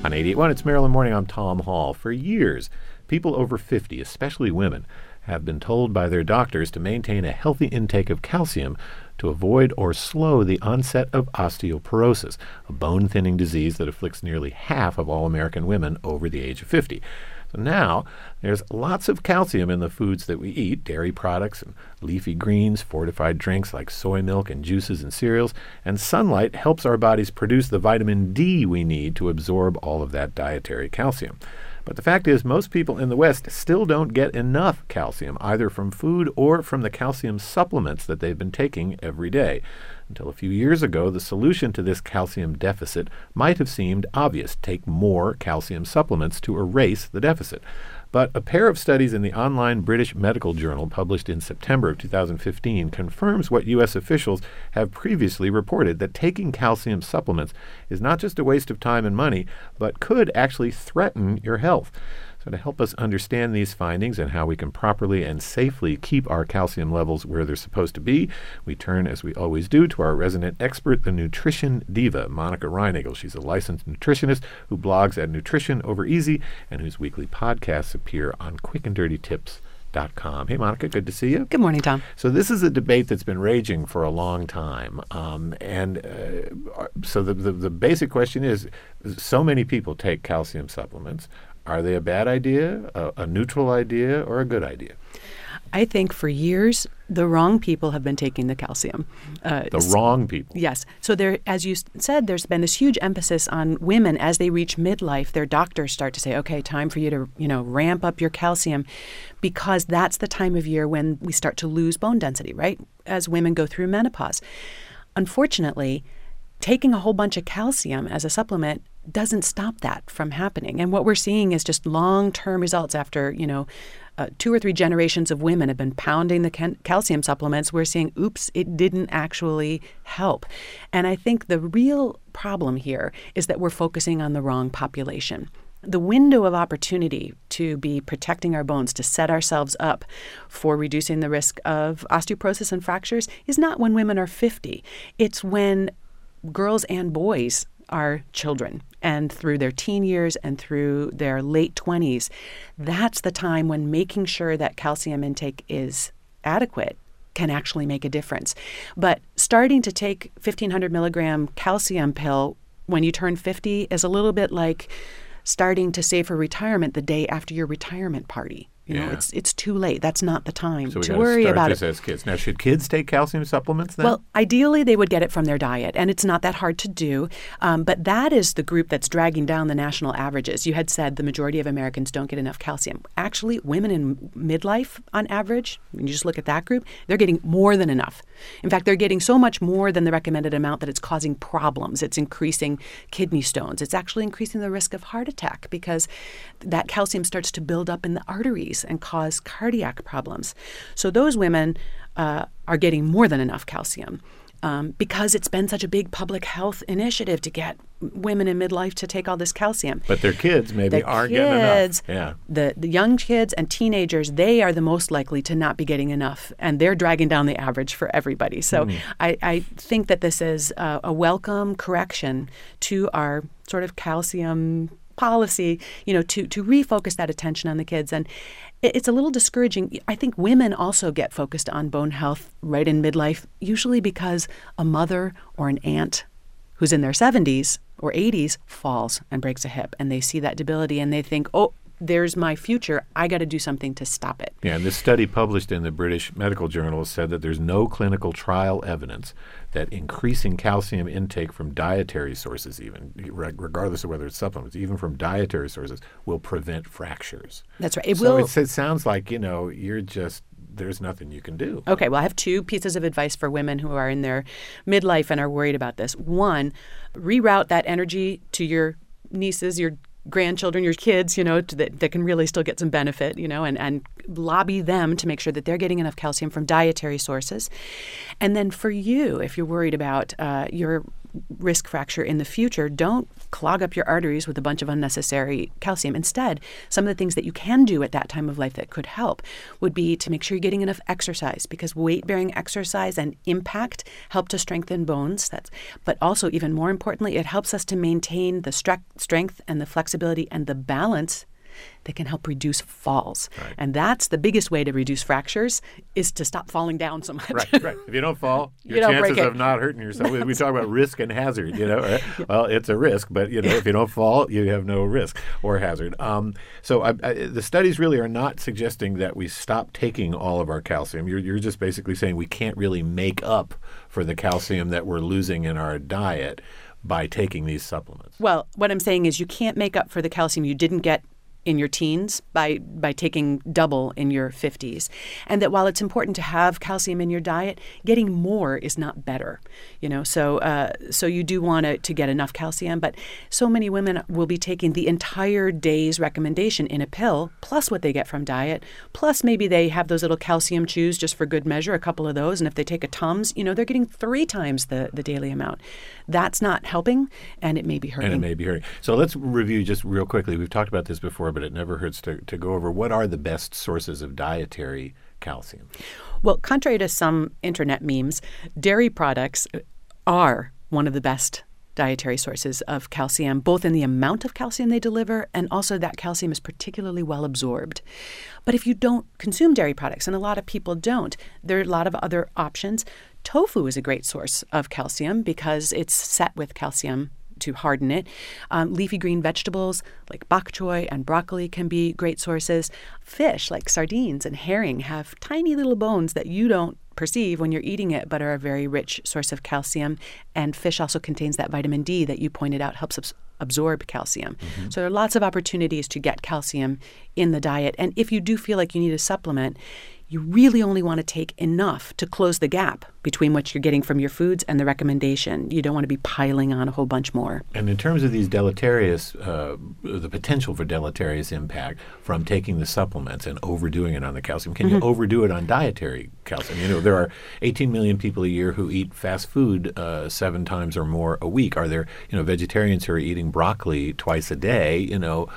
On 88.1, it's Maryland Morning. I'm Tom Hall. For years, people over 50, especially women, have been told by their doctors to maintain a healthy intake of calcium to avoid or slow the onset of osteoporosis, a bone-thinning disease that afflicts nearly half of all American women over the age of 50. So now, there's lots of calcium in the foods that we eat, dairy products and leafy greens, fortified drinks like soy milk and juices and cereals, and sunlight helps our bodies produce the vitamin D we need to absorb all of that dietary calcium. But the fact is, most people in the West still don't get enough calcium, either from food or from the calcium supplements that they've been taking every day. Until a few years ago, the solution to this calcium deficit might have seemed obvious: take more calcium supplements to erase the deficit. But a pair of studies in the online British Medical Journal published in September of 2015 confirms what U.S. officials have previously reported, that taking calcium supplements is not just a waste of time and money, but could actually threaten your health. So to help us understand these findings and how we can properly and safely keep our calcium levels where they're supposed to be, we turn, as we always do, to our resident expert, the nutrition diva, Monica Reinagle. She's a licensed nutritionist who blogs at Nutrition Over Easy and whose weekly podcasts appear on quickanddirtytips.com. Hey, Monica, good to see you. Good morning, Tom. So this is a debate that's been raging for a long time. So the basic question is, so many people take calcium supplements. Are they a bad idea, a neutral idea, or a good idea? I think for years, the wrong people have been taking the calcium. The wrong people? Yes. So there, as you said, there's been this huge emphasis on women as they reach midlife. Their doctors start to say, okay, time for you to, ramp up your calcium, because that's the time of year when we start to lose bone density, right? As women go through menopause. Unfortunately, taking a whole bunch of calcium as a supplement doesn't stop that from happening. And what we're seeing is just long-term results after, 2 or 3 generations of women have been pounding the calcium supplements. We're seeing, oops, it didn't actually help. And I think the real problem here is that we're focusing on the wrong population. The window of opportunity to be protecting our bones, to set ourselves up for reducing the risk of osteoporosis and fractures, is not when women are 50. It's when girls and boys are children, and through their teen years and through their late 20s. That's the time when making sure that calcium intake is adequate can actually make a difference. But starting to take 1,500 milligram calcium pill when you turn 50 is a little bit like starting to save for retirement the day after your retirement party. It's too late. That's not the time to worry about it. So we got to start this as kids. Now, should kids take calcium supplements then? Well, ideally, they would get it from their diet, and it's not that hard to do. But that is the group that's dragging down the national averages. You had said the majority of Americans don't get enough calcium. Actually, women in midlife, on average, when you just look at that group, they're getting more than enough. In fact, they're getting so much more than the recommended amount that it's causing problems. It's increasing kidney stones. It's actually increasing the risk of heart attack because that calcium starts to build up in the arteries and cause cardiac problems. So those women are getting more than enough calcium because it's been such a big public health initiative to get women in midlife to take all this calcium. But their kids maybe aren't getting enough. Yeah. The young kids and teenagers, they are the most likely to not be getting enough, and they're dragging down the average for everybody. So I think that this is a welcome correction to our sort of calcium policy, to refocus that attention on the kids. And it's a little discouraging. I think women also get focused on bone health right in midlife, usually because a mother or an aunt who's in their 70s or 80s falls and breaks a hip, and they see that debility and they think, oh, there's my future. I got to do something to stop it. Yeah, and this study published in the British Medical Journal said that there's no clinical trial evidence that increasing calcium intake from dietary sources, even regardless of whether it's supplements, even from dietary sources, will prevent fractures. That's right. It sounds like, there's nothing you can do. Okay, well, I have 2 pieces of advice for women who are in their midlife and are worried about this. One, reroute that energy to your nieces, your grandchildren, your kids, that can really still get some benefit, and lobby them to make sure that they're getting enough calcium from dietary sources. And then for you, if you're worried about your risk fracture in the future, don't clog up your arteries with a bunch of unnecessary calcium. Instead, some of the things that you can do at that time of life that could help would be to make sure you're getting enough exercise, because weight-bearing exercise and impact help to strengthen bones. But also, even more importantly, it helps us to maintain the strength and the flexibility and the balance that can help reduce falls. Right. And that's the biggest way to reduce fractures, is to stop falling down so much. Right. If you don't fall, your chances of not hurting yourself. We talk about risk and hazard, right? Yeah. Well, it's a risk, but, if you don't fall, you have no risk or hazard. So the studies really are not suggesting that we stop taking all of our calcium. You're just basically saying we can't really make up for the calcium that we're losing in our diet by taking these supplements. Well, what I'm saying is you can't make up for the calcium you didn't get in your teens by taking double in your 50s. And that while it's important to have calcium in your diet, getting more is not better. So you do want to get enough calcium, but so many women will be taking the entire day's recommendation in a pill, plus what they get from diet, plus maybe they have those little calcium chews just for good measure, a couple of those, and if they take a Tums, they're getting 3 times the daily amount. That's not helping, and it may be hurting. So let's review just real quickly. We've talked about this before, but it never hurts to go over what are the best sources of dietary calcium. Well, contrary to some internet memes, dairy products are one of the best dietary sources of calcium, both in the amount of calcium they deliver and also that calcium is particularly well absorbed. But if you don't consume dairy products, and a lot of people don't, there are a lot of other options. Tofu is a great source of calcium because it's set with calcium to harden it. Leafy green vegetables like bok choy and broccoli can be great sources. Fish like sardines and herring have tiny little bones that you don't perceive when you're eating it, but are a very rich source of calcium. And fish also contains that vitamin D that you pointed out helps absorb calcium. Mm-hmm. So there are lots of opportunities to get calcium in the diet. And if you do feel like you need a supplement, you really only want to take enough to close the gap between what you're getting from your foods and the recommendation. You don't want to be piling on a whole bunch more. And in terms of these deleterious, the potential for deleterious impact from taking the supplements and overdoing it on the calcium, can you overdo it on dietary calcium? There are 18 million people a year who eat fast food 7 times or more a week. Are there, vegetarians who are eating broccoli twice a day,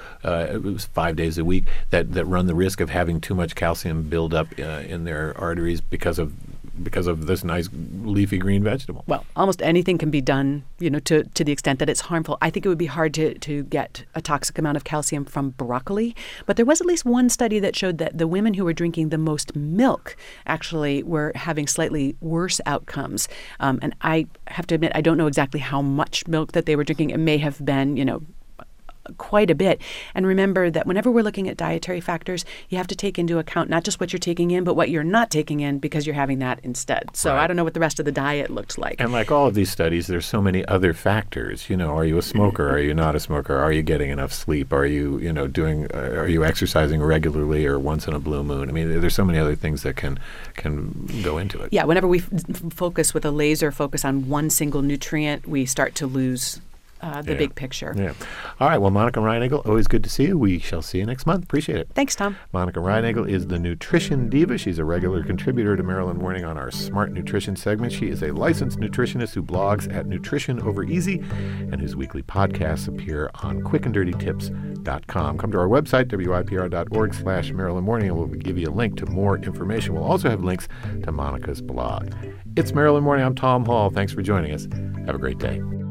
5 days a week, that run the risk of having too much calcium build up in their arteries because of this nice leafy green vegetable? Well, almost anything can be done, to the extent that it's harmful. I think it would be hard to get a toxic amount of calcium from broccoli, but there was at least one study that showed that the women who were drinking the most milk actually were having slightly worse outcomes. And I have to admit, I don't know exactly how much milk that they were drinking. It may have been, quite a bit. And remember that whenever we're looking at dietary factors, you have to take into account not just what you're taking in, but what you're not taking in, because you're having that instead. So right. I don't know what the rest of the diet looked like. And like all of these studies, there's so many other factors. Are you a smoker? Are you not a smoker? Are you getting enough sleep? Are you, are you exercising regularly or once in a blue moon? I mean, there's so many other things that can go into it. Yeah, whenever we focus with a laser focus on one single nutrient, we start to lose the big picture. Yeah. All right. Well, Monica Reinagel, always good to see you. We shall see you next month. Appreciate it. Thanks, Tom. Monica Reinagel is the nutrition diva. She's a regular contributor to Maryland Morning on our Smart Nutrition segment. She is a licensed nutritionist who blogs at Nutrition Over Easy and whose weekly podcasts appear on quickanddirtytips.com. Come to our website, wipr.org/Maryland Morning, and we'll give you a link to more information. We'll also have links to Monica's blog. It's Maryland Morning. I'm Tom Hall. Thanks for joining us. Have a great day.